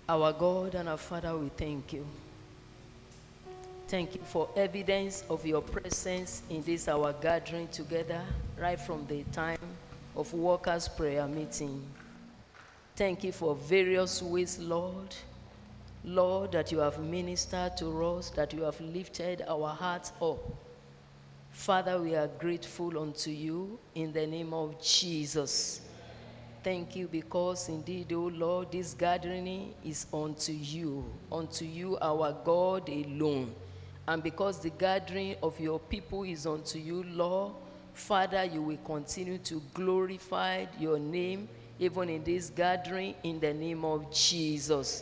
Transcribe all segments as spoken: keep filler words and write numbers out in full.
Our God and our Father, we thank you. Thank you for evidence of your presence in this our gathering together, right from the time of workers' prayer meeting. Thank you for various ways, Lord. Lord, that you have ministered to us, that you have lifted our hearts up. Father, we are grateful unto you in the name of Jesus. Thank you because indeed, O Lord, this gathering is unto you, unto you, our God alone. And because the gathering of your people is unto you, Lord, Father, you will continue to glorify your name even in this gathering in the name of Jesus.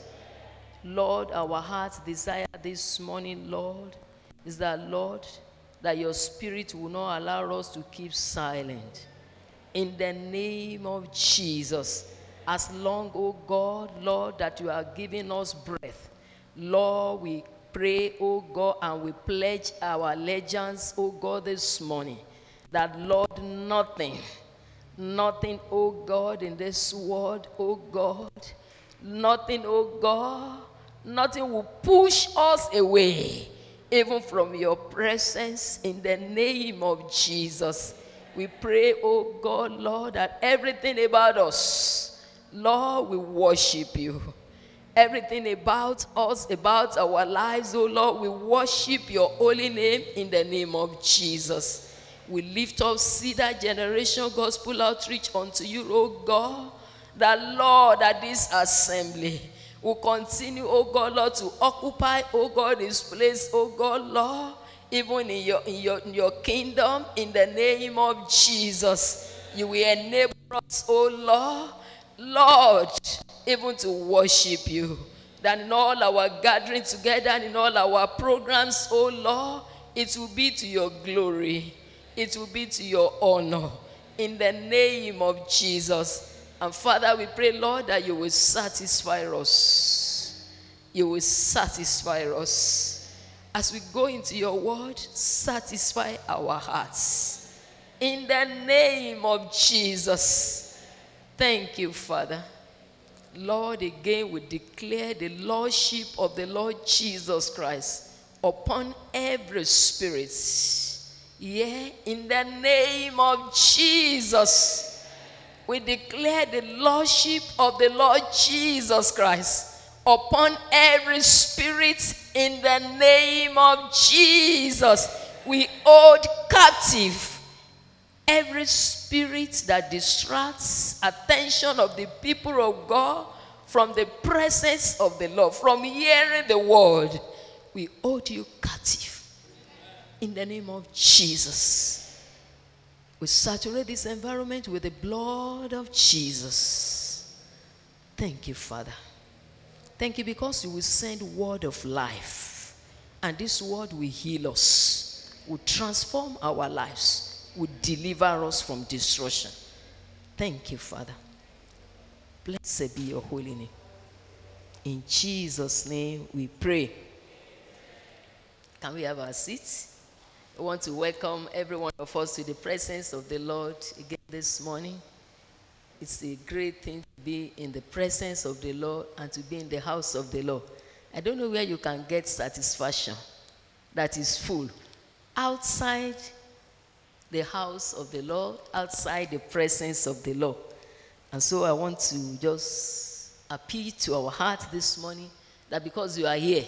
Lord, our heart's desire this morning, Lord, is that, Lord, that your spirit will not allow us to keep silent. In the name of Jesus, as long, O God, Lord, that you are giving us breath, Lord, we pray, O God, and we pledge our allegiance, O God, this morning, that, Lord, nothing, nothing, O God, in this world, O God, nothing, O God, nothing will push us away, even from your presence, in the name of Jesus. We pray, oh God, Lord, that everything about us, Lord, we worship you. Everything about us, about our lives, oh Lord, we worship your holy name in the name of Jesus. We lift up Cedar Generation Gospel Outreach unto you, oh God, that, Lord, that this assembly will continue, oh God, Lord, to occupy, oh God, this place, oh God, Lord, even in your, in your in your kingdom, in the name of Jesus. You will enable us, oh Lord, Lord, even to worship you. That in all our gathering together and in all our programs, oh Lord, it will be to your glory. It will be to your honor. In the name of Jesus. And Father, we pray, Lord, that you will satisfy us. You will satisfy us. As we go into your word, satisfy our hearts. In the name of Jesus. Thank you, Father. Lord, again we declare the Lordship of the Lord Jesus Christ upon every spirit. Yeah, in the name of Jesus. We declare the Lordship of the Lord Jesus Christ upon every spirit in the name of Jesus. We hold captive every spirit that distracts attention of the people of God from the presence of the Lord, from hearing the word. We hold you captive in the name of Jesus. We saturate this environment with the blood of Jesus. Thank you, Father. Thank you because you will send word of life. And this word will heal us, will transform our lives, will deliver us from destruction. Thank you, Father. Blessed be your holy name. In Jesus' name we pray. Can we have our seats? I want to welcome every one of us to the presence of the Lord again this morning. It's a great thing to be in the presence of the Lord and to be in the house of the Lord. I don't know where you can get satisfaction that is full. Outside the house of the Lord, outside the presence of the Lord. And so I want to just appeal to our heart this morning that because you are here,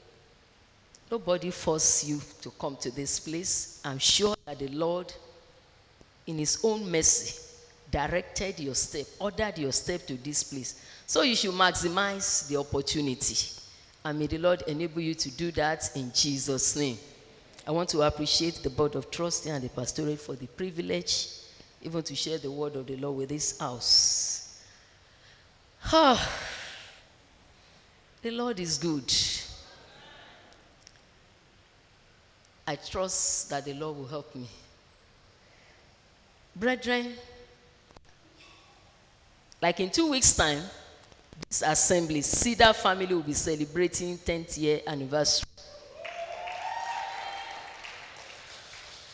nobody forced you to come to this place. I'm sure that the Lord, in his own mercy, directed your step, ordered your step to this place. So you should maximize the opportunity. And may the Lord enable you to do that in Jesus' name. I want to appreciate the Board of Trustees and the pastorate for the privilege even to share the word of the Lord with this house. Oh, the Lord is good. I trust that the Lord will help me. Brethren, like in two weeks' time, this assembly, Cedar family, will be celebrating tenth year anniversary.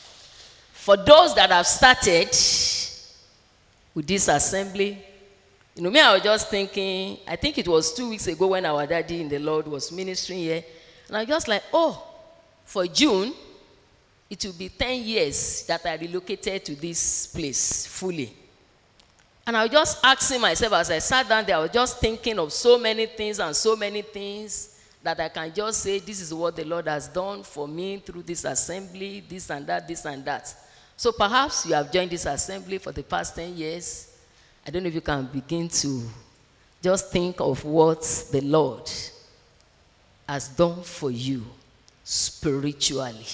For those that have started with this assembly, You know, me, I was just thinking, I think it was two weeks ago when our daddy in the Lord was ministering here. And I was just like, oh, for June, it will be ten years that I relocated to this place fully. And I was just asking myself as I sat down there, I was just thinking of so many things and so many things that I can just say, this is what the Lord has done for me through this assembly, this and that, this and that. So perhaps you have joined this assembly for the past ten years. I don't know if you can begin to just think of what the Lord has done for you spiritually.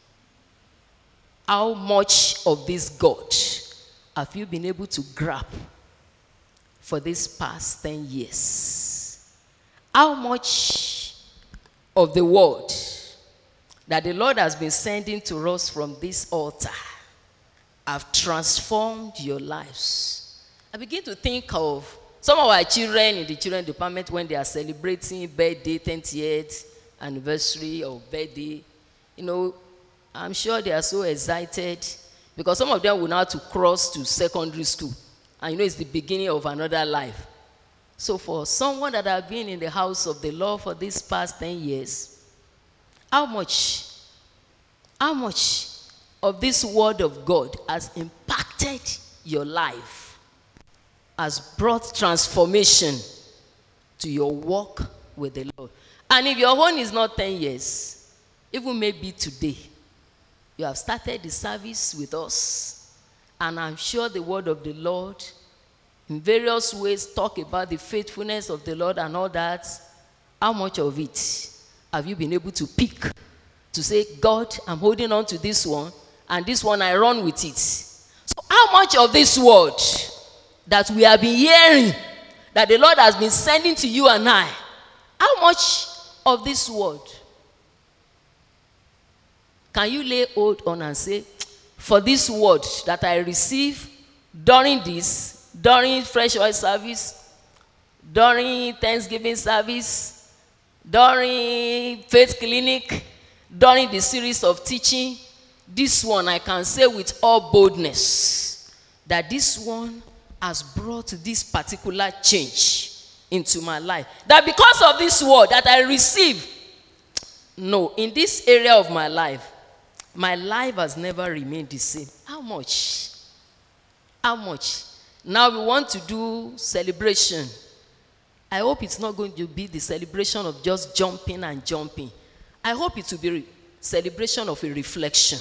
How much of this God have you been able to grab for this past ten years? How much of the word that the Lord has been sending to us from this altar have transformed your lives? I begin to think of some of our children in the children department when they are celebrating birthday, twentieth anniversary or birthday. You know, I'm sure they are so excited because some of them will now to cross to secondary school. And you know, it's the beginning of another life. So for someone that has been in the house of the Lord for these past ten years, how much, how much of this word of God has impacted your life, has brought transformation to your walk with the Lord? And if your own is not ten years, even maybe today, you have started the service with us, and I'm sure the word of the Lord in various ways talk about the faithfulness of the Lord and all that. How much of it have you been able to pick to say, God, I'm holding on to this one, and this one I run with it? So how much of this word that we have been hearing, that the Lord has been sending to you and I, how much of this word can you lay hold on and say, for this word that I receive during this, during Fresh Oil service, during Thanksgiving service, during Faith Clinic, during the series of teaching, this one I can say with all boldness that this one has brought this particular change into my life. That because of this word that I receive, no, in this area of my life, my life has never remained the same. How much? How much? Now we want to do celebration. I hope it's not going to be the celebration of just jumping and jumping. I hope it will be a celebration of a reflection.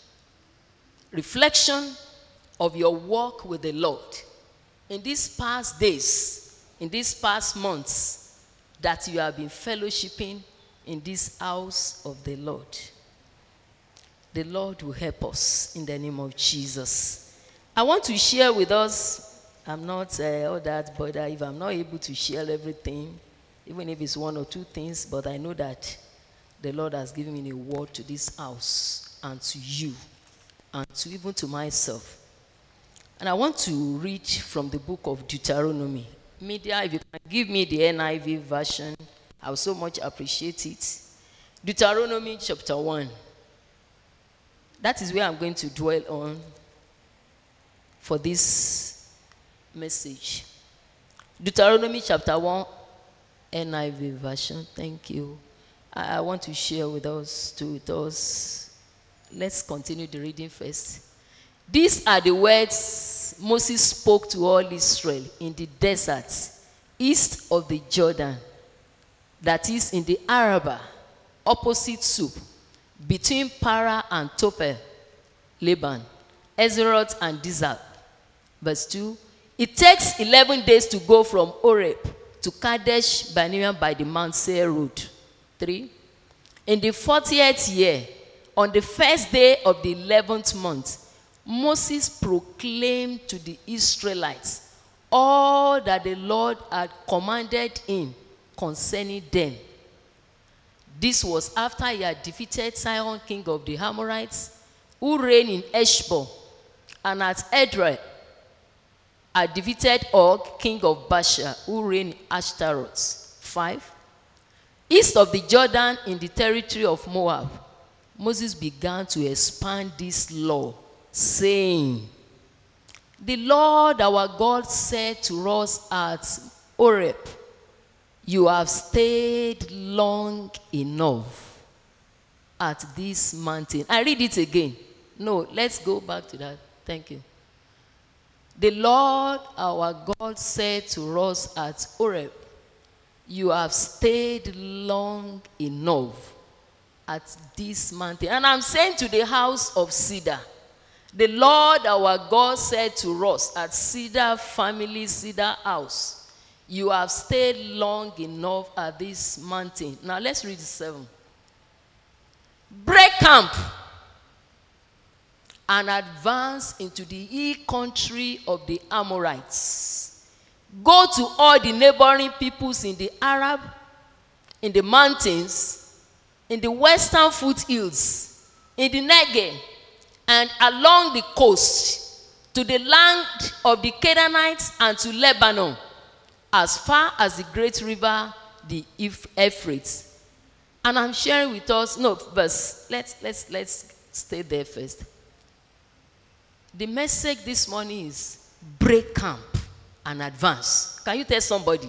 Reflection of your walk with the Lord. In these past days, in these past months, that you have been fellowshipping in this house of the Lord. The Lord will help us in the name of Jesus. I want to share with us, I'm not uh, all that, but if I'm not able to share everything, even if it's one or two things, but I know that the Lord has given me a word to this house and to you and to even to myself. And I want to read from the book of Deuteronomy. Media, if you can give me the N I V version, I would so much appreciate it. Deuteronomy chapter one. That is where I'm going to dwell on for this message. Deuteronomy chapter one, N I V version. Thank you. I, I want to share with us, to with us. Let's continue the reading first. These are the words Moses spoke to all Israel in the desert east of the Jordan, that is in the Arabah, opposite Suf, between Para and Tophel, Laban, Ezeroth and Dizab. Verse two, it takes eleven days to go from Oreb to Kadesh Barnea by the Mount Seir road. three, in the fortieth year, on the first day of the eleventh month, Moses proclaimed to the Israelites all that the Lord had commanded him concerning them. This was after he had defeated Sihon, king of the Amorites, who reigned in Heshbon, and at Edrei had defeated Og, king of Bashan, who reigned in Ashtaroth. five. East of the Jordan in the territory of Moab, Moses began to expand this law, saying, The Lord our God said to us at Horeb, you have stayed long enough at this mountain. I read it again. No, let's go back to that. Thank you. The Lord our God said to us at Horeb, you have stayed long enough at this mountain. And I'm saying to the house of Cedar, the Lord our God said to us at Cedar Family, Cedar House, you have stayed long enough at this mountain. Now let's read seven. Break camp and advance into the hill country of the Amorites. Go to all the neighboring peoples in the Arab, in the mountains, in the western foothills, in the Negev, and along the coast, to the land of the Canaanites and to Lebanon, as far as the great river, the Euphrates. And I'm sharing with us, no, verse, let's, let's, let's stay there first. The message this morning is break camp and advance. Can you tell somebody?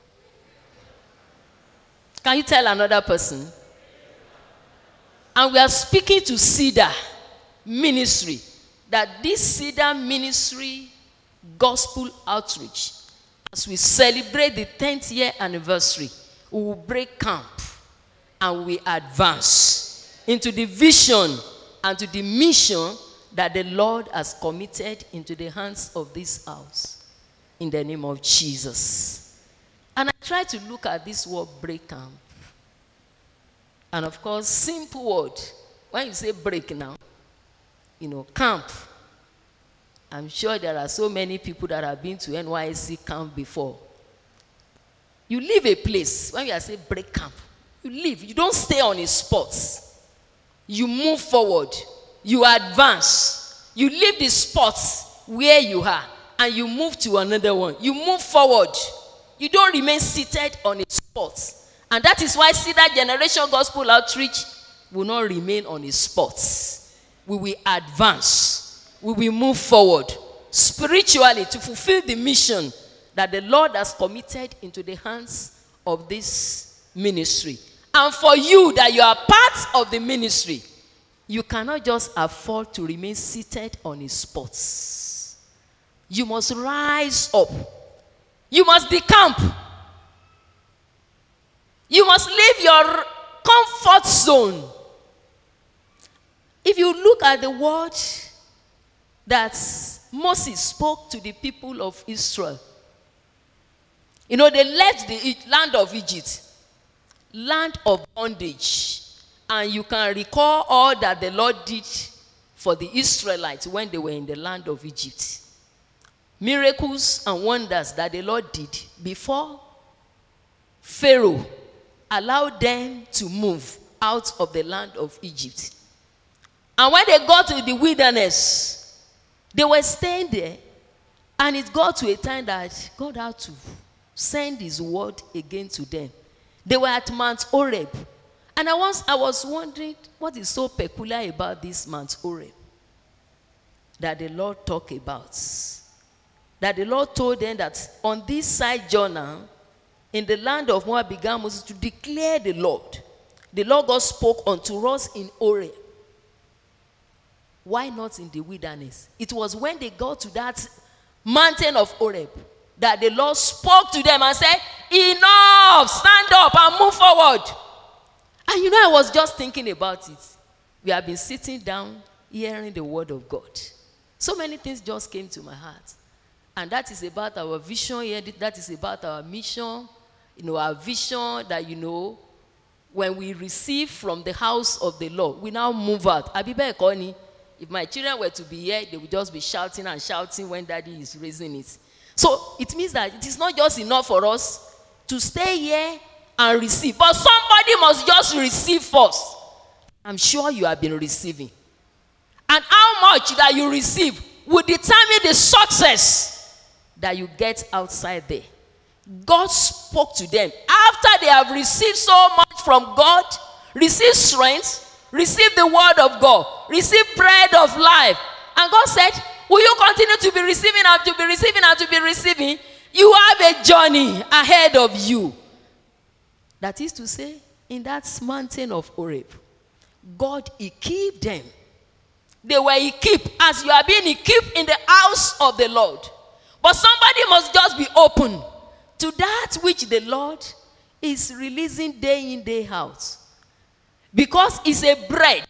Can you tell another person? And we are speaking to Cedar Ministry, that this Cedar Ministry gospel outreach, as we celebrate the tenth year anniversary, we will break camp and we advance into the vision and to the mission that the Lord has committed into the hands of this house, in the name of Jesus. And I try to look at this word break camp. And of course, simple word. When you say break now, you know, camp. I'm sure there are so many people that have been to N Y S C camp before. You leave a place, when you say break camp, you leave. You don't stay on a spot. You move forward. You advance. You leave the spot where you are and you move to another one. You move forward. You don't remain seated on a spot. And that is why Cedar Generation Gospel Outreach will not remain on a spot. We will advance. We will move forward spiritually to fulfill the mission that the Lord has committed into the hands of this ministry. And for you that you are part of the ministry, you cannot just afford to remain seated on a spot. You must rise up. You must decamp. You must leave your comfort zone. If you look at the word that Moses spoke to the people of Israel, you know, they left the land of Egypt, land of bondage. And you can recall all that the Lord did for the Israelites when they were in the land of Egypt. Miracles and wonders that the Lord did before Pharaoh allowed them to move out of the land of Egypt. And when they got to the wilderness, they were staying there. And it got to a time that God had to send his word again to them. They were at Mount Horeb. And I was, I was wondering, what is so peculiar about this Mount Horeb that the Lord talked about? That the Lord told them that on this side Jordan, in the land of Moab, began Moses to declare the Lord. The Lord God spoke unto us in Horeb. Why not in the wilderness? It was when they got to that mountain of Horeb that the Lord spoke to them and said, enough, stand up and move forward. And you know, I was just thinking about it. We have been sitting down, hearing the word of God. So many things just came to my heart. And that is about our vision here. That is about our mission. You know, our vision that, you know, when we receive from the house of the Lord, we now move out. Abiba Ekoni, if my children were to be here, they would just be shouting and shouting when daddy is raising it. So it means that it is not just enough for us to stay here and receive. But somebody must just receive first. I'm sure you have been receiving. And how much that you receive will determine the success that you get outside there. God spoke to them. After they have received so much from God, received strength, received the word of God, received bread of life. And God said, will you continue to be receiving and to be receiving and to be receiving? You have a journey ahead of you. That is to say, in that mountain of Horeb, God equipped them. They were equipped as you are being equipped in the house of the Lord. But somebody must just be open to that which the Lord is releasing day in, day out. Because it's a bread.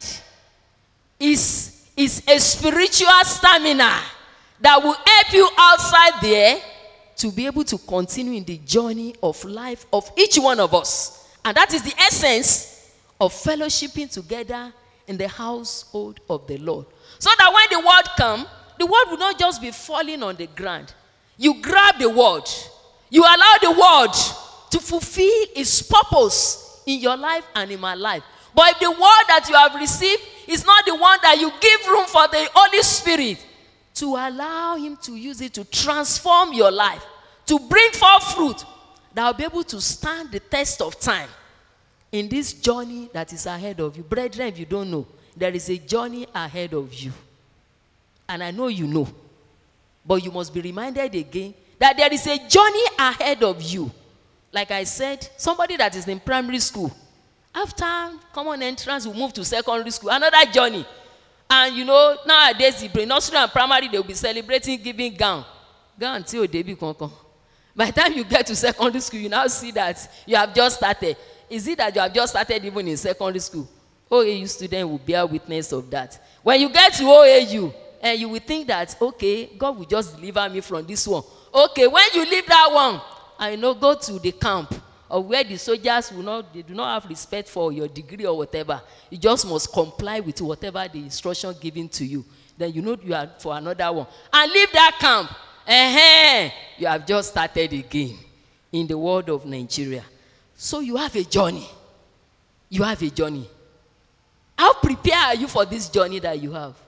It's, it's a spiritual stamina that will help you outside there to be able to continue in the journey of life of each one of us. And that is the essence of fellowshipping together in the household of the Lord. So that when the word comes, the word will not just be falling on the ground. You grab the word. You allow the word to fulfill its purpose in your life and in my life. But if the word that you have received is not the one that you give room for the Holy Spirit to allow him to use it to transform your life, to bring forth fruit that will be able to stand the test of time in this journey that is ahead of you. Brethren, if you don't know, there is a journey ahead of you. And I know you know. But you must be reminded again that there is a journey ahead of you. Like I said, somebody that is in primary school, after common entrance will move to secondary school, another journey. And you know, nowadays, the nursery and primary, they will be celebrating giving gown. Gown till baby concon. By the time you get to secondary school, you now see that you have just started. Is it that you have just started even in secondary school? O A U student will bear witness of that. When you get to O A U, and you will think that, okay, God will just deliver me from this one. Okay, when you leave that one, I know, go to the camp or where the soldiers will not, they do not have respect for your degree or whatever. You just must comply with whatever the instruction given to you. Then you know you are for another one. And leave that camp. Uh-huh. You have just started again in the world of Nigeria. So you have a journey. You have a journey. How prepared are you for this journey that you have?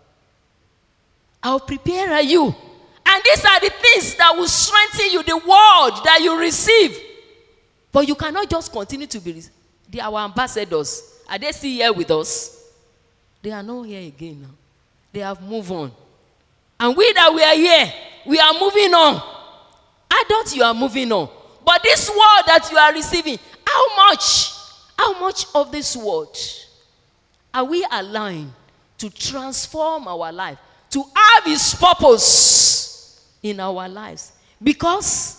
How prepared are you? And these are the things that will strengthen you, the word that you receive. But you cannot just continue to be, they are our ambassadors. Are they still here with us? They are not here again now. They have moved on. And we that we are here, we are moving on. Adults, you are moving on. But this word that you are receiving, how much, how much of this word are we allowing to transform our life, to have its purpose in our lives? Because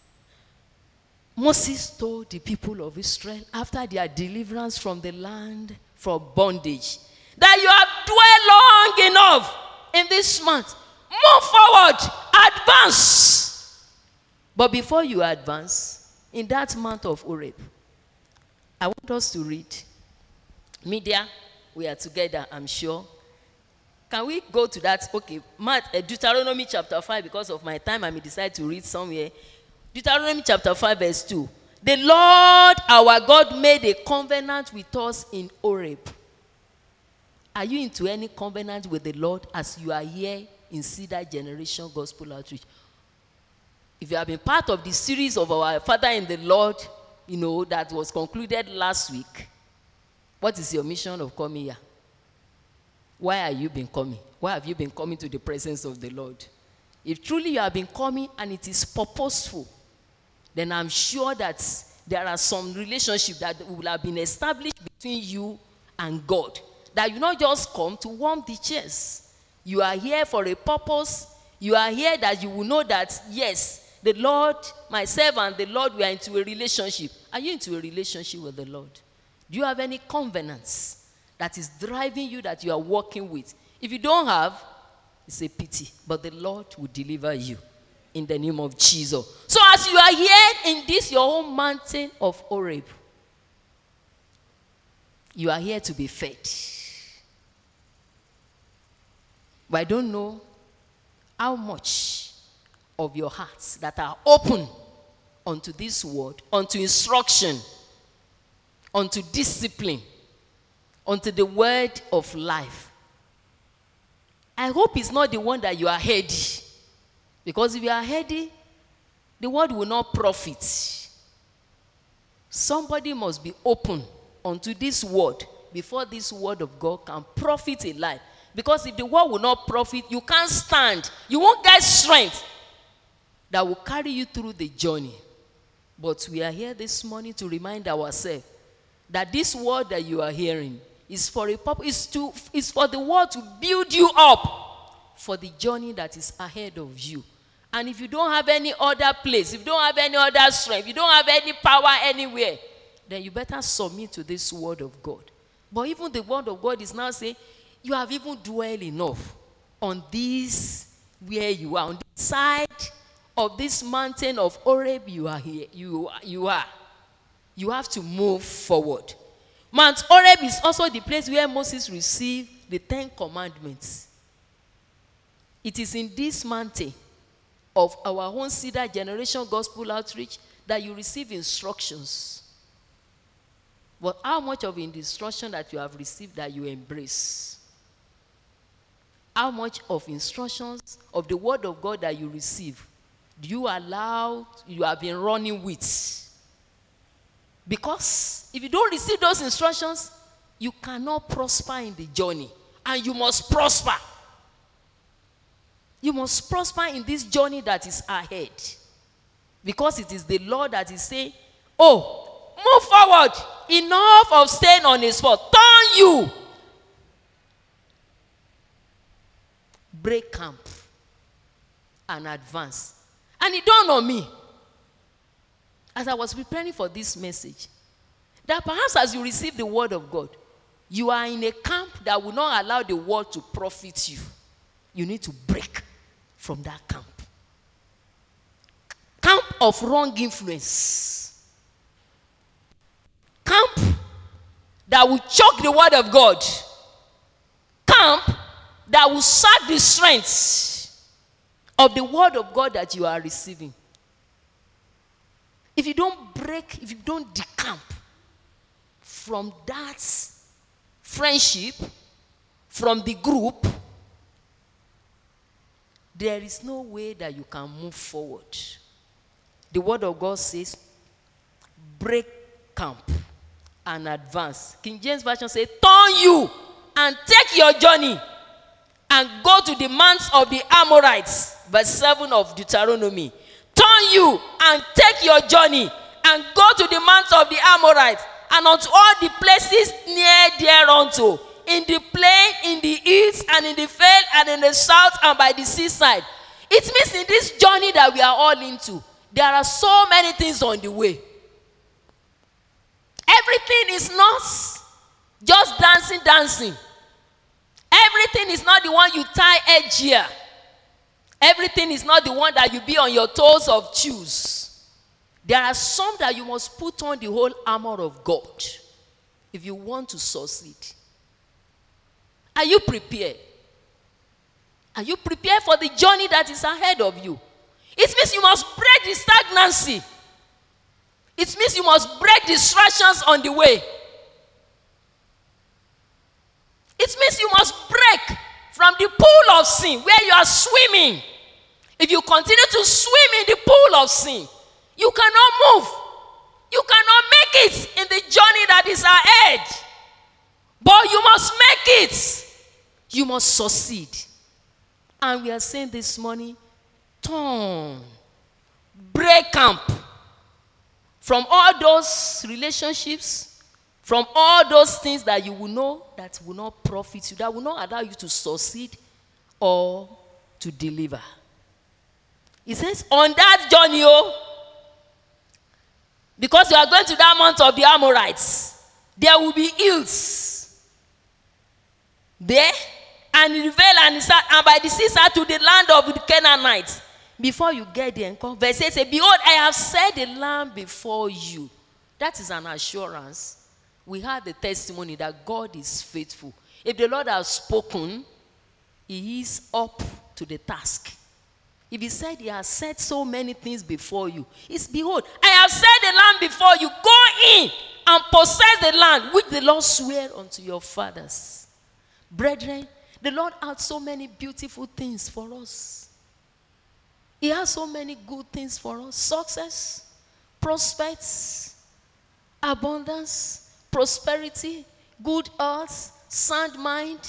Moses told the people of Israel after their deliverance from the land from bondage that you have dwelled long enough in this month. Move forward, advance. But before you advance, in that month of Horeb, I want us to read. Media, we are together, I'm sure. Can we go to that? Okay, Deuteronomy chapter five, because of my time, I may decide to read somewhere. Deuteronomy chapter five, verse two. The Lord our God made a covenant with us in Horeb. Are you into any covenant with the Lord as you are here in Cedar Generation Gospel Outreach? If you have been part of the series of our Father in the Lord, you know, that was concluded last week, what is your mission of coming here? Why have you been coming? Why have you been coming to the presence of the Lord? If truly you have been coming and it is purposeful, then I'm sure that there are some relationships that will have been established between you and God. That you not just come to warm the chairs. You are here for a purpose. You are here that you will know that, yes, the Lord, myself and the Lord, we are into a relationship. Are you into a relationship with the Lord? Do you have any covenants that is driving you, that you are working with? If you don't have, it's a pity. But the Lord will deliver you in the name of Jesus. So as you are here in this, your own mountain of Horeb, you are here to be fed. But I don't know how much of your hearts that are open unto this word, unto instruction, unto discipline, unto the word of life. I hope it's not the one that you are heady. Because if you are heady, the word will not profit. Somebody must be open unto this word before this word of God can profit a life. Because if the word will not profit, you can't stand. You won't get strength that will carry you through the journey. But we are here this morning to remind ourselves that this word that you are hearing is for a purpose, is to is for the word to build you up for the journey that is ahead of you. And if you don't have any other place, if you don't have any other strength, if you don't have any power anywhere, then you better submit to this word of God. But even the word of God is now saying, you have even dwelled enough on this where you are, on the side of this mountain of Horeb. You are here. You, you are. You have to move forward. Mount Horeb is also the place where Moses received the Ten Commandments. It is in this mountain of our own Cedar Generation Gospel Outreach that you receive instructions. But how much of the instruction that you have received that you embrace? How much of instructions of the word of God that you receive do you allow, you have been running with? Because if you don't receive those instructions, you cannot prosper in the journey. And you must prosper. You must prosper in this journey that is ahead. Because it is the Lord that is saying, oh, move forward. Enough of staying on a spot. Turn you. Break camp and advance. And it dawned on me, as I was preparing for this message, that perhaps as you receive the word of God, you are in a camp that will not allow the word to profit you. You need to break from that camp. Camp of wrong influence. Camp that will choke the word of God. Camp that will sack the strength of the word of God that you are receiving. If you don't break, if you don't decamp from that friendship, from the group, there is no way that you can move forward. The word of God says, break camp and advance. King James Version says, turn you and take your journey and go to the mounts of the Amorites. Verse seven of Deuteronomy. Turn you and take your journey and go to the mounts of the Amorites and unto all the places near thereunto, in the plain, in the east, and in the vale, and in the south, and by the seaside. It means in this journey that we are all into, there are so many things on the way. Everything is not just dancing, dancing. Everything is not the one you tie edge here. Everything is not the one that you be on your toes of shoes. There are some that you must put on the whole armor of God if you want to succeed. Are you prepared? Are you prepared for the journey that is ahead of you? It means you must break the stagnancy. It means you must break distractions on the way. It means you must break from the pool of sin where you are swimming. If you continue to swim in the pool of sin, you cannot move. You cannot make it in the journey that is ahead. But you must make it. You must succeed. And we are saying this morning, turn, break camp from all those relationships, from all those things that you will know that will not profit you, that will not allow you to succeed or to deliver. He says, on that journey, oh, because you are going to that mount of the Amorites, there will be hills there, and in the vale and, the, and by the seaside to the land of the Canaanites. Before you get there, verse eight says, behold, I have set the land before you. That is an assurance. We have the testimony that God is faithful. If the Lord has spoken, he is up to the task. If he said he has said so many things before you, it's behold, I have set the land before you. Go in and possess the land which the Lord swore unto your fathers. Brethren, the Lord had so many beautiful things for us. He has so many good things for us. Success, prospects, abundance, prosperity, good health, sound mind.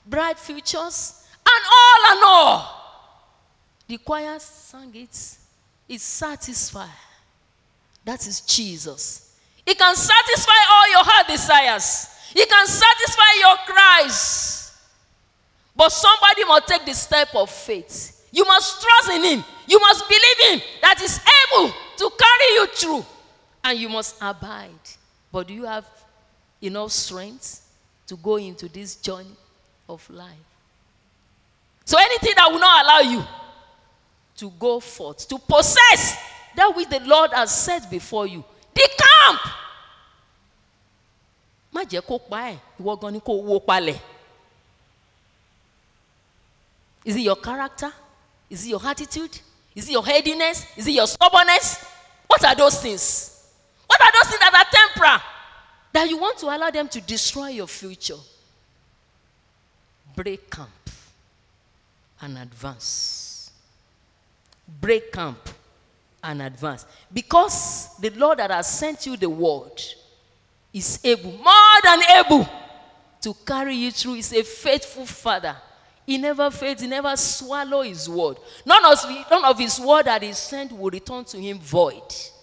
bright futures, and all and all. The choir sang it. It's satisfied. That is Jesus. He can satisfy all your heart desires. He can satisfy your cries. But somebody must take the step of faith. You must trust in him. You must believe him that he's able to carry you through. And you must abide. But do you have enough strength to go into this journey of life? So anything that will not allow you to go forth, to possess that which the Lord has set before you, the camp. Má jẹ́ kó pa ẹ́, ìwọ gan ni kó wó palẹ̀. Is it your character? Is it your attitude? Is it your headiness? Is it your stubbornness? What are those things? What are those things that are temporal that you want to allow them to destroy your future? Break camp and advance. Break camp and advance. Because the Lord that has sent you the word is able, more than able, to carry you through. He's a faithful Father. He never fails. He never swallows his word. None of, none of his word that he sent will return to him void.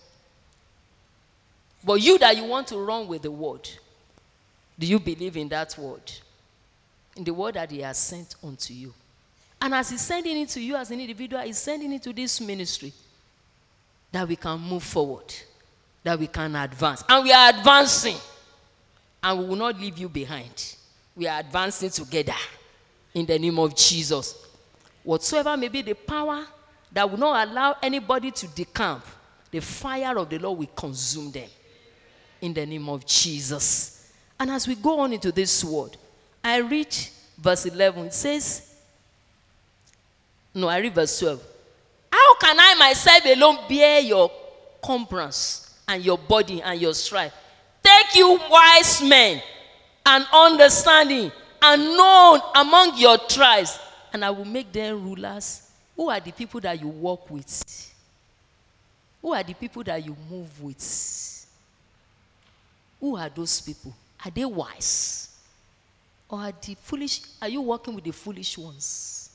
But you that you want to run with the word, do you believe in that word? In the word that he has sent unto you. And as he's sending it to you as an individual, he's sending it to this ministry that we can move forward, that we can advance. And we are advancing. And we will not leave you behind. We are advancing together in the name of Jesus. Whatsoever may be the power that will not allow anybody to decamp, the fire of the Lord will consume them in the name of Jesus. And as we go on into this word, I read verse eleven. It says, no, I read verse twelve. How can I myself alone bear your cumbrance and your body and your strife? Take you wise men and understanding and known among your tribes, and I will make them rulers. Who are the people that you walk with? Who are the people that you move with? Who are those people? Are they wise? Or are the foolish? Are you working with the foolish ones?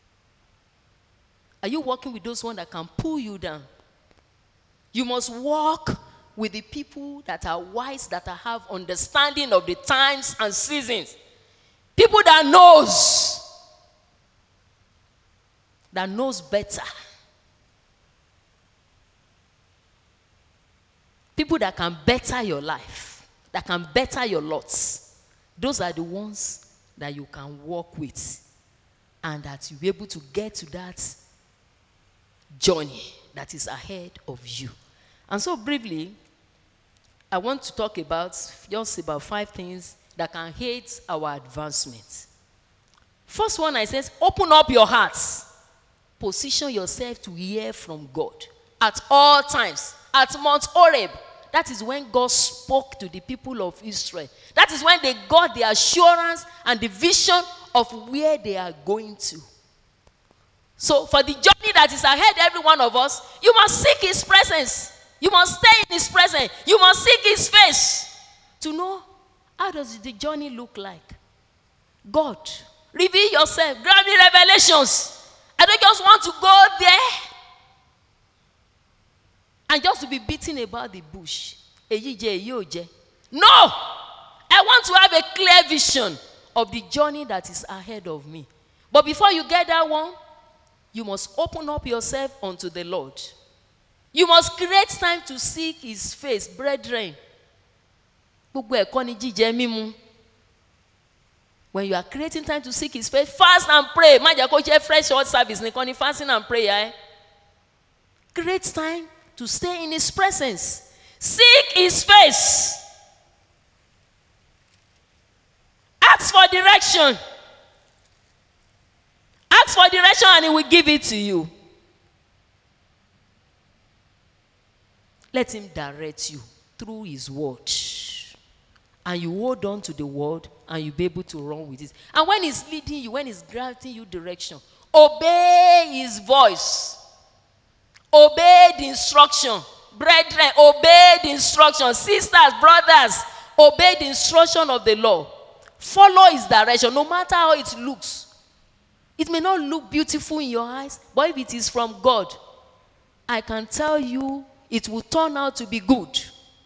Are you working with those ones that can pull you down? You must walk with the people that are wise, that have understanding of the times and seasons. People that knows, that knows better. People that can better your life, that can better your lots. Those are the ones that you can walk with, and that you'll be able to get to that journey that is ahead of you. And so briefly, I want to talk about just about five things that can aid our advancement. First one, I says, open up your hearts. Position yourself to hear from God at all times. At Mount Horeb, that is when God spoke to the people of Israel. That is when they got the assurance and the vision of where they are going to. So for the journey that is ahead of every one of us, you must seek his presence. You must stay in his presence. You must seek his face to know, how does the journey look like? God, reveal yourself. Grant me revelations. I don't just want to go there and just to be beating about the bush. No! I want to have a clear vision of the journey that is ahead of me. But before you get that one, you must open up yourself unto the Lord. You must create time to seek his face, brethren. When you are creating time to seek his face, fast and pray. Fresh short service, fasting and prayer. Create time to stay in his presence. Seek his face. Ask for direction. Ask for direction and he will give it to you. Let him direct you through his word. And you hold on to the word and you'll be able to run with it. And when he's leading you, when he's granting you direction, obey his voice. Obey the instruction. Brethren, obey the instruction. Sisters, brothers, obey the instruction of the Lord. Follow his direction, no matter how it looks. It may not look beautiful in your eyes, but if it is from God, I can tell you it will turn out to be good.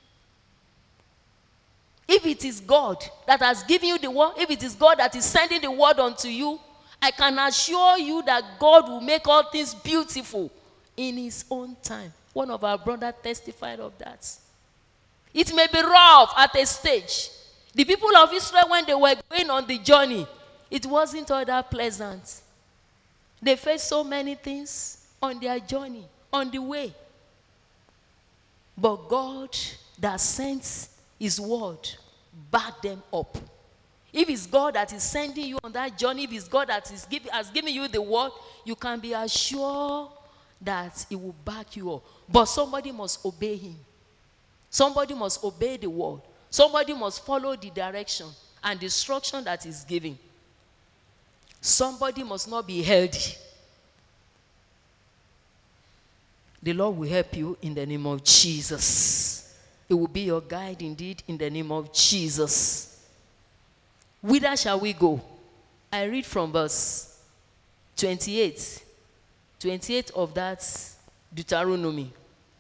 If it is God that has given you the word, if it is God that is sending the word unto you, I can assure you that God will make all things beautiful in his own time. One of our brothers testified of that. It may be rough at a stage. The people of Israel, when they were going on the journey, it wasn't all that pleasant. They faced so many things on their journey, on the way. But God that sent his word backed them up. If it's God that is sending you on that journey, if it's God that is give, has given you the word, you can be assured that he will back you up. But somebody must obey him. Somebody must obey the word. Somebody must follow the direction and the instruction that is given. Somebody must not be healthy. The Lord will help you in the name of Jesus. It will be your guide indeed in the name of Jesus. Whither shall we go? I read from verse twenty-eight. twenty-eight of that Deuteronomy.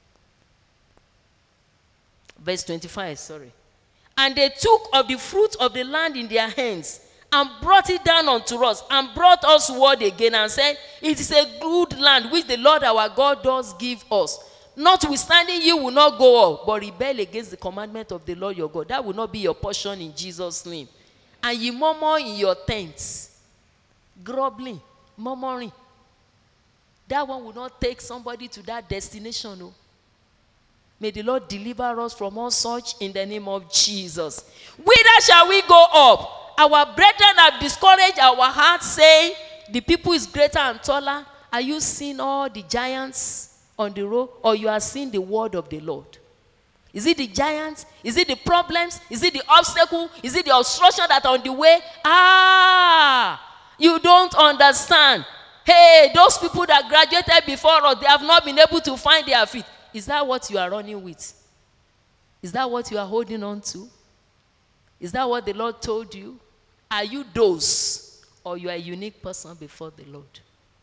Verse twenty-five, sorry. And they took of the fruit of the land in their hands and brought it down unto us and brought us word again and said, it is a good land which the Lord our God does give us. Notwithstanding, you will not go up, but rebel against the commandment of the Lord your God. That will not be your portion in Jesus' name. And ye murmur in your tents, grumbling, murmuring. That one will not take somebody to that destination. No. May the Lord deliver us from all such in the name of Jesus. Whither shall we go up? Our brethren have discouraged our hearts, saying, the people is greater and taller. Are you seeing all the giants on the road, or you are seeing the word of the Lord? Is it the giants? Is it the problems? Is it the obstacle? Is it the obstruction that are on the way? Ah, you don't understand. Hey, those people that graduated before us, they have not been able to find their feet. Is that what you are running with? Is that what you are holding on to? Is that what the Lord told you? Are you those, or you are a unique person before the Lord?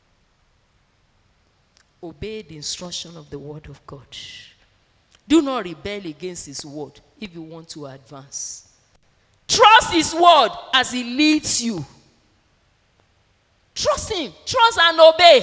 Obey the instruction of the word of God. Do not rebel against his word if you want to advance. Trust his word as he leads you. Trust him. Trust and obey.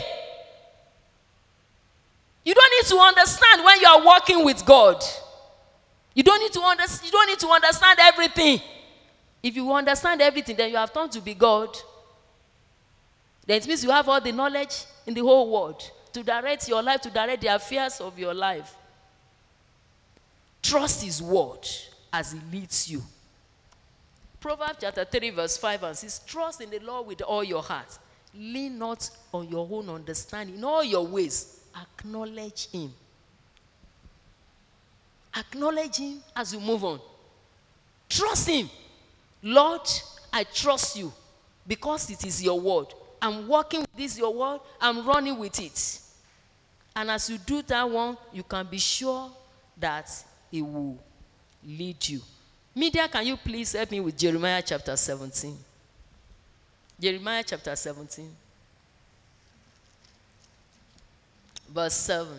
You don't need to understand when you are walking with God. You don't need to understand, you don't need to understand everything. If you understand everything, then you have turned to be God. Then it means you have all the knowledge in the whole world to direct your life, to direct the affairs of your life. Trust his word as he leads you. Proverbs chapter three verse five and six, trust in the Lord with all your heart. Lean not on your own understanding. In all your ways, acknowledge him. Acknowledge him as you move on. Trust him. Lord, I trust you because it is your word. I'm walking with this your word. I'm running with it. And as you do that one, you can be sure that it will lead you. Media, can you please help me with Jeremiah chapter seventeen? Jeremiah chapter seventeen. Verse seven.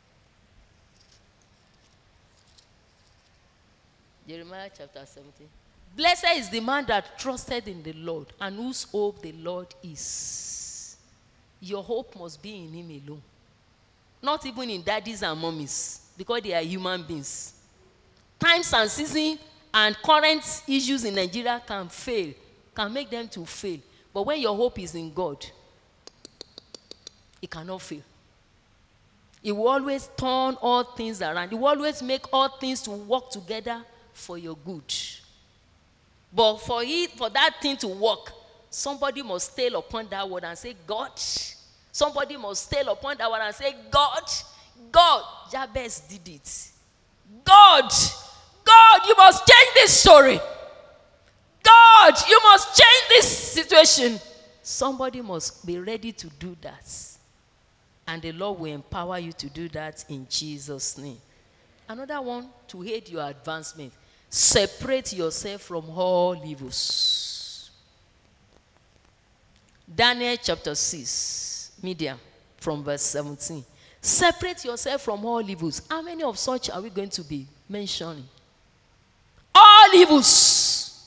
Jeremiah chapter seventeen. Blessed is the man that trusted in the Lord and whose hope the Lord is. Your hope must be in him alone. Not even in daddies and mummies, because they are human beings. Times and seasons and current issues in Nigeria can fail, can make them to fail. But when your hope is in God, it cannot fail. It will always turn all things around. It will always make all things to work together for your good. But for it, for that thing to work, somebody must stay upon that word and say, God. Somebody must stay upon that word and say, God, God. Jabez did it. God, God, you must change this story. God, you must change this situation. Somebody must be ready to do that. And the Lord will empower you to do that in Jesus' name. Another one, to aid your advancement. Separate yourself from all evils. Daniel chapter six, media, from verse seventeen. Separate yourself from all evils. How many of such are we going to be mentioning? All evils.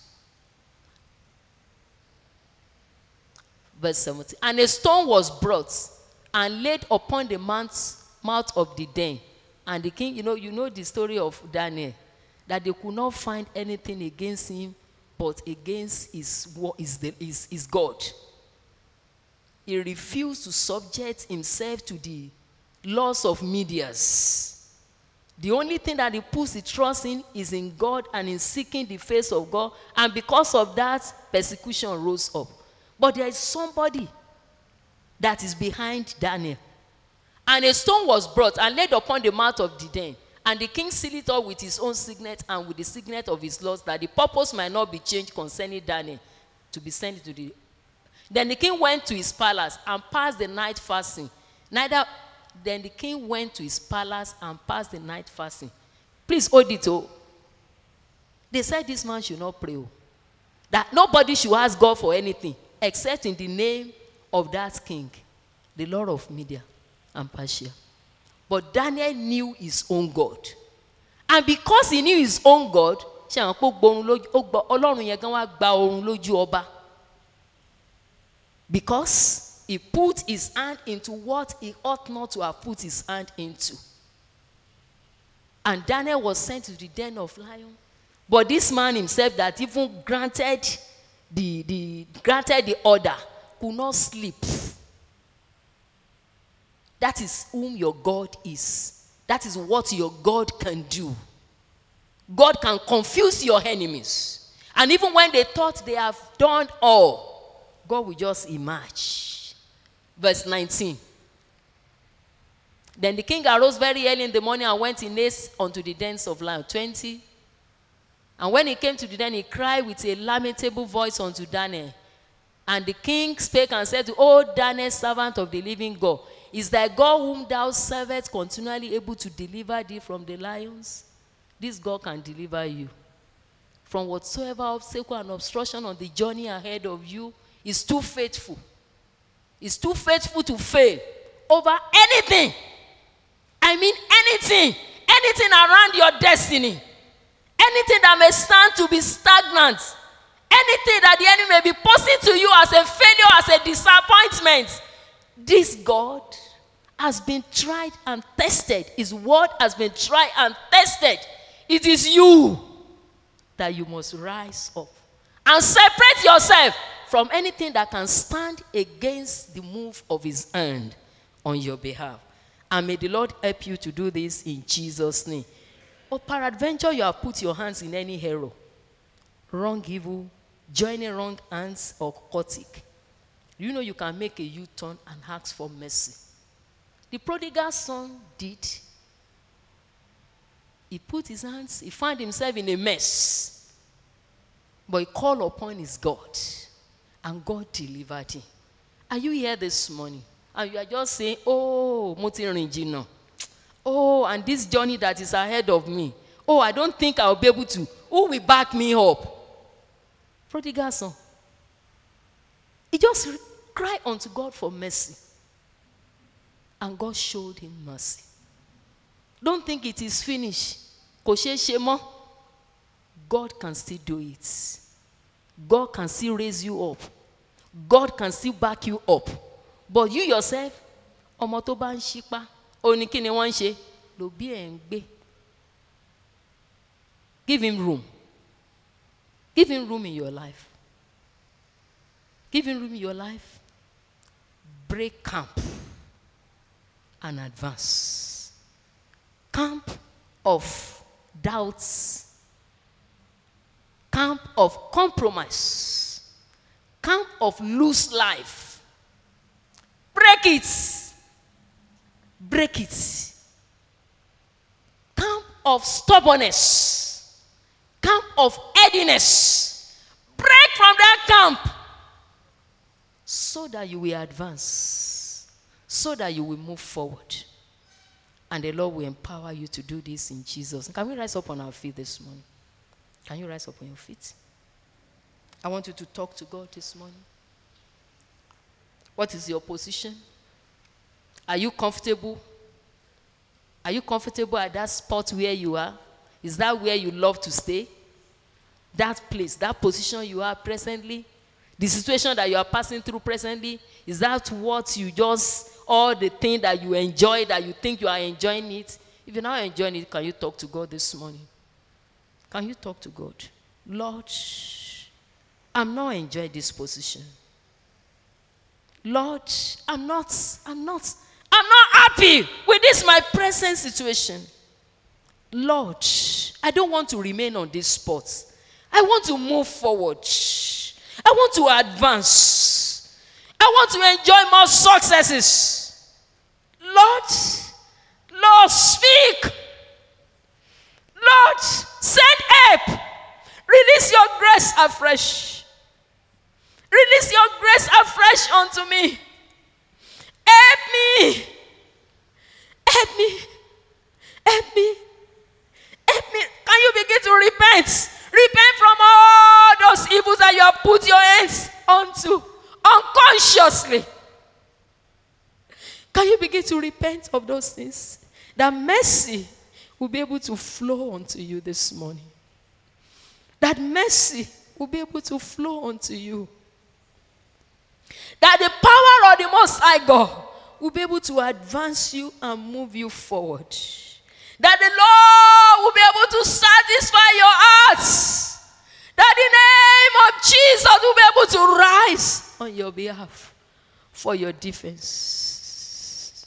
Verse seventeen. And a stone was brought and laid upon the mouth, mouth of the den. And the king, you know, you know the story of Daniel, that they could not find anything against him but against his, his, his, his God. He refused to subject himself to the laws of medias. The only thing that he puts his trust in is in God and in seeking the face of God. And because of that, persecution rose up. But there is somebody that is behind Daniel. And a stone was brought and laid upon the mouth of the den. And the king sealed it up with his own signet and with the signet of his lords, that the purpose might not be changed concerning Daniel to be sent to the... Then the king went to his palace and passed the night fasting. Neither... Then the king went to his palace and passed the night fasting. Please hold it. Oh. They said this man should not pray. Oh. That nobody should ask God for anything except in the name of that king, the Lord of Media and Persia. But Daniel knew his own God. And because he knew his own God, because he put his hand into what he ought not to have put his hand into. And Daniel was sent to the den of lions. But this man himself that even granted the, the, granted the order could not sleep. That is whom your God is. That is what your God can do. God can confuse your enemies. And even when they thought they have done all, God will just emerge. Verse nineteen. Then the king arose very early in the morning and went in haste unto the dens of lions. twenty. And when he came to the den, he cried with a lamentable voice unto Daniel. And the king spake and said to, O Daniel, servant of the living God, is thy God whom thou servest continually able to deliver thee from the lions? This God can deliver you from whatsoever obstacle and obstruction on the journey ahead of you. Is too faithful. Is too faithful to fail over anything. I mean anything. Anything around your destiny. Anything that may stand to be stagnant. Anything that the enemy may be posing to you as a failure, as a disappointment. This God has been tried and tested. His word has been tried and tested. It is you that you must rise up and separate yourself from anything that can stand against the move of his hand on your behalf. And may the Lord help you to do this in Jesus' name. Or peradventure you have put your hands in any error, wrong evil, joining wrong hands or cultic. You know you can make a U-turn and ask for mercy. The prodigal son did. He put his hands, he found himself in a mess. But he called upon his God. And God delivered him. Are you here this morning? And you are just saying, oh, Moti Rinjino. Oh, and this journey that is ahead of me. Oh, I don't think I'll be able to. Who will back me up? Prodigal son. He just cried unto God for mercy. And God showed him mercy. Don't think it is finished. God can still do it. God can still raise you up. God can still back you up. But you yourself, ọmọ tó bá ń ṣípá, ó ní kí ni wọ́n ń ṣe? Ló bí ẹ̀ ń gbé. Give him room. Give him room in your life. Give him room in your life. Break camp and advance. Camp of doubts. Camp of compromise. Camp of loose life. Break it. Break it. Camp of stubbornness. Camp of headiness. Break from that camp. So that you will advance. So that you will move forward. And the Lord will empower you to do this in Jesus. Can we rise up on our feet this morning? Can you rise up on your feet? I want you to talk to God this morning. What is your position? Are you comfortable? Are you comfortable at that spot where you are? Is that where you love to stay? That place, that position you are presently, the situation that you are passing through presently, is that what you just, all the thing that you enjoy, that you think you are enjoying it? If you're not enjoying it, can you talk to God this morning? Can you talk to God? Lord, I'm not enjoying this position. Lord, I'm not, I'm not, I'm not happy with this my present situation. Lord, I don't want to remain on this spot. I want to move forward. I want to advance. I want to enjoy more successes. Lord, Lord, speak. Lord, send help. Release your grace afresh. Release your grace afresh unto me. Help me. Help me. Help me. Help me. Can you begin to repent? Repent from all those evils that you have put your hands onto unconsciously. Can you begin to repent of those things? That mercy will be able to flow unto you this morning. That mercy will be able to flow unto you. That the power of the Most High God will be able to advance you and move you forward. That the Lord will be able to satisfy your hearts. That the name of Jesus will be able to rise on your behalf for your defense.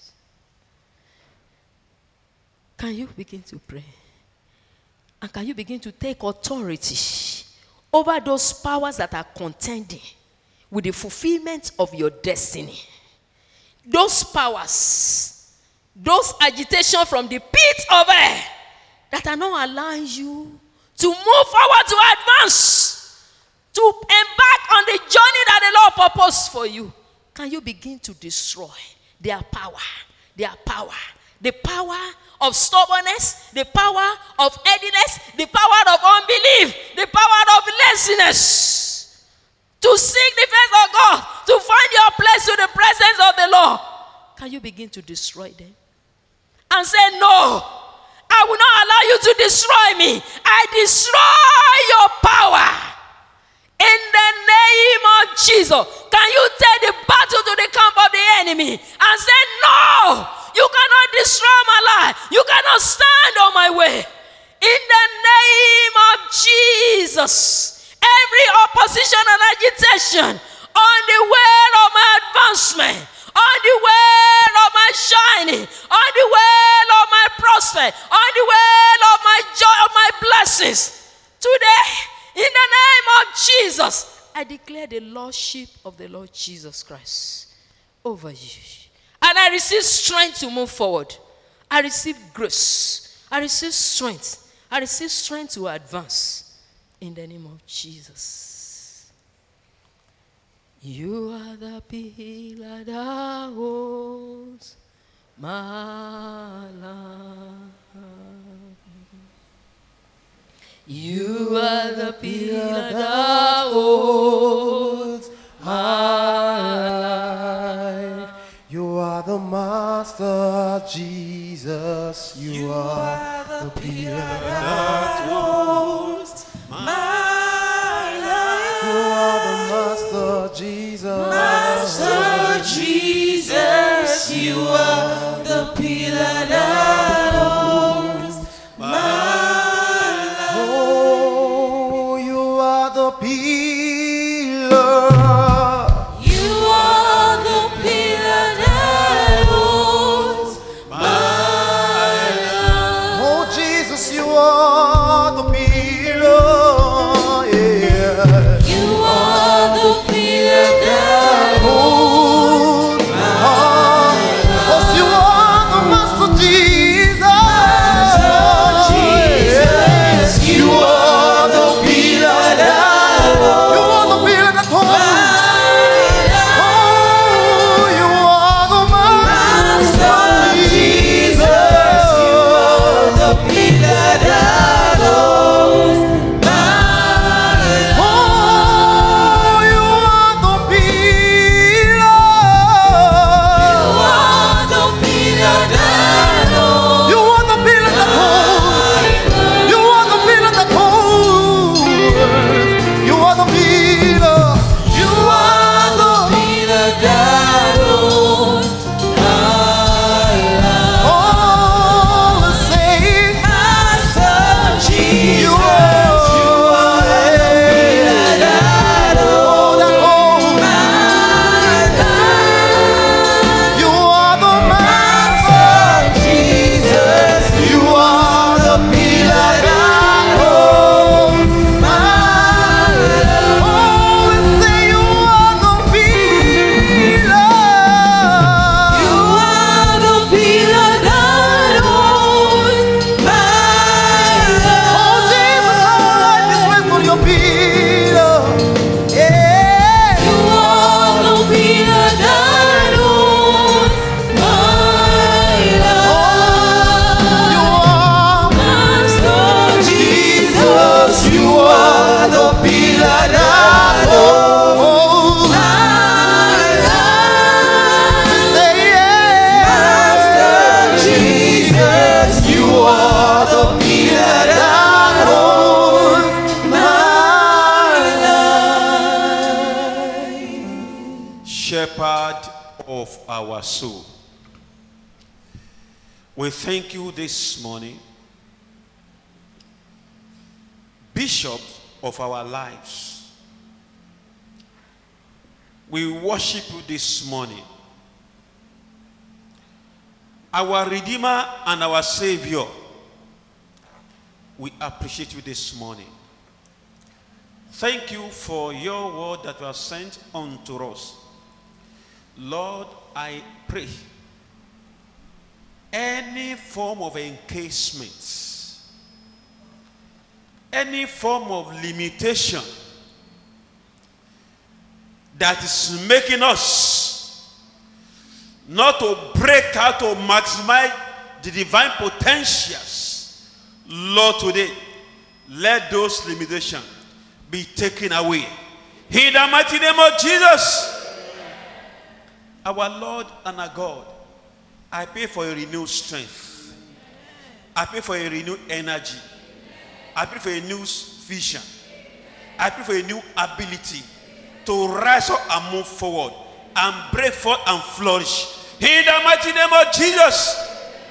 Can you begin to pray? And can you begin to take authority over those powers that are contending with the fulfillment of your destiny? Those powers, those agitation from the pit of hell that are not allowing you to move forward, to advance, to embark on the journey that the Lord purposed for you. Can you begin to destroy their power, their power, the power of stubbornness, the power of headiness, the power of unbelief, the power of laziness, to seek the face of God, to find your place in the presence of the Lord? Can you begin to destroy them? And say, no, I will not allow you to destroy me. I destroy your power. In the name of Jesus, can you take the battle to the camp of the enemy and say, no, you cannot destroy my life. You cannot stand on my way. In the name of Jesus, every opposition and agitation on the way of my advancement, on the way of my shining, on the way of my prospect, on the way of my joy, of my blessings, today, in the name of Jesus, I declare the lordship of the Lord Jesus Christ over you. And I receive strength to move forward. I receive grace. I receive strength. I receive strength to advance. In the name of Jesus. You are the pillar that holds my life. You are the pillar that holds my life. You are the Master, Jesus. You, you are the pillar that holds my life. You are the Master, Jesus. Master Jesus, you are the pillar that holds my life. Oh, you are the pillar. You of our soul. We thank you this morning, Bishop of our lives. We worship you this morning, our Redeemer and our Savior. We appreciate you this morning. Thank you for your word that was sent unto us. Lord, I pray any form of encasement, any form of limitation that is making us not to break out or maximize the divine potentials, Lord, today, let those limitations be taken away. In the mighty name of Jesus, our Lord and our God, I pray for a renewed strength. I pray for a renewed energy. I pray for a new vision. I pray for a new ability to rise up and move forward and break forth and flourish. In the mighty name of Jesus,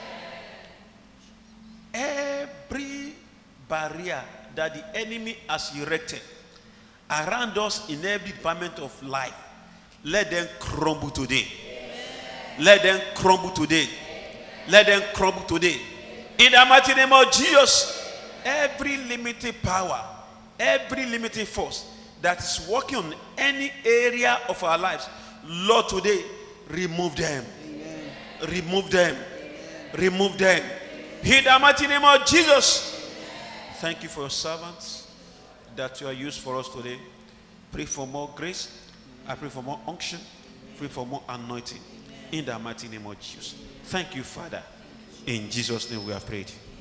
every barrier that the enemy has erected around us in every department of life, let them crumble today. Let them crumble today. Let them crumble today. In the mighty name of Jesus, every limited power, every limited force that is working on any area of our lives, Lord, today, remove them. Amen. Remove them. Amen. Remove them. In the mighty name of Jesus, thank you for your servants that you are used for us today. Pray for more grace. I pray for more unction. Pray for more anointing. In the mighty name of Jesus. Thank you, Father. In Jesus' name we have prayed.